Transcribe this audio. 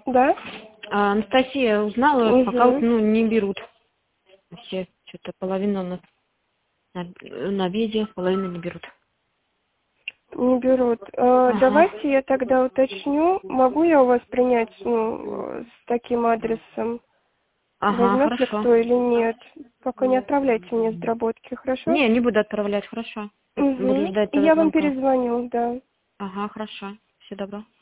Да? Анастасия, узнала, пока Угу. не берут. Все что-то половину на видео, половину не берут. Не берут. Ага. Давайте я тогда уточню, могу я у вас принять с таким адресом? Ага, Возьмет ли хорошо. кто или нет? Пока не отправляйте мне с доработки, хорошо? Не буду отправлять, хорошо. Буду Угу. ждать И того я вам звонка. перезвоню, да. Ага, хорошо. Всего доброго.